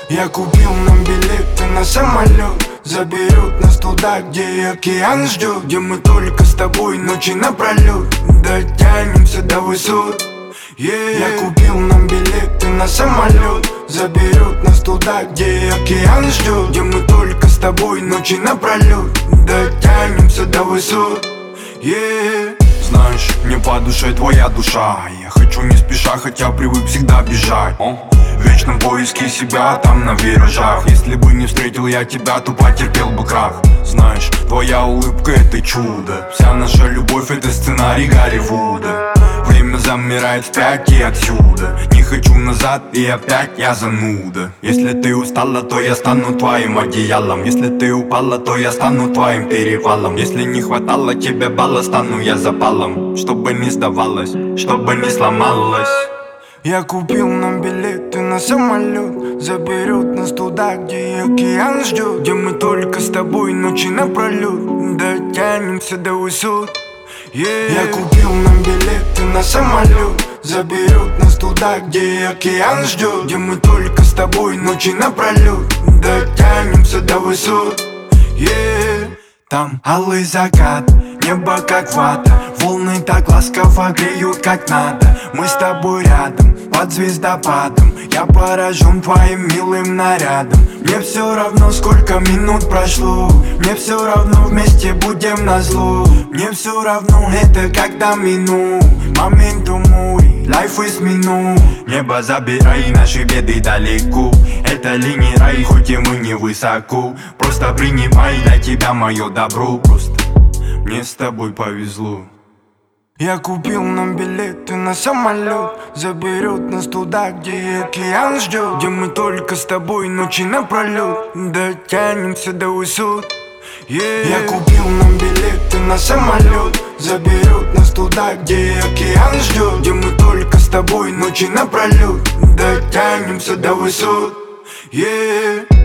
Я купил нам билеты на самолет, заберет нас туда, где океан ждет, где мы только с тобой ночи напролет дотянемся до высот. Я купил нам билеты на самолет, заберет нас туда, где океан ждет, где мы только с тобой ночи напролет дотянемся до высот. Знаешь, мне по душе твоя душа. Я хочу не спеша, хотя привык всегда бежать. В вечном поиске себя там на виражах. Если бы не встретил я тебя, то потерпел бы крах. Знаешь, твоя улыбка это чудо. Вся наша любовь это сценарий Голливуда. Время замирает впять и отсюда. Не хочу назад и опять я зануда. Если ты устала, то я стану твоим одеялом. Если ты упала, то я стану твоим перевалом. Если не хватало тебе балла, стану я запалом. Чтобы не сдавалась, чтобы не сломалась. Я купил нам билеты на самолет, заберет нас туда, где океан ждет, где мы только с тобой ночи напролет дотянемся до высот. Я купил нам билеты на самолет, заберет нас туда, где океан ждет, где мы только с тобой ночи напролет дотянемся до высот. Там алый закат, небо как вата, волны так ласково греют как надо. Мы с тобой рядом, под звездопадом, я поражен твоим милым нарядом. Мне все равно, сколько минут прошло, мне все равно, вместе будем назло. Мне все равно, это когда мину моменту мой, life is мину. Небо забирай наши беды далеко, это ли не рай, хоть и мы не высоко. Просто принимай для тебя мое добро, просто мне с тобой повезло. Я купил нам билеты на самолет, заберет нас туда, где океан ждет, где мы только с тобой ночи напролет дотянемся до высот. Я купил нам билеты на самолет, заберет нас туда, где океан ждет, где мы только с тобой ночи напролет дотянемся до высот.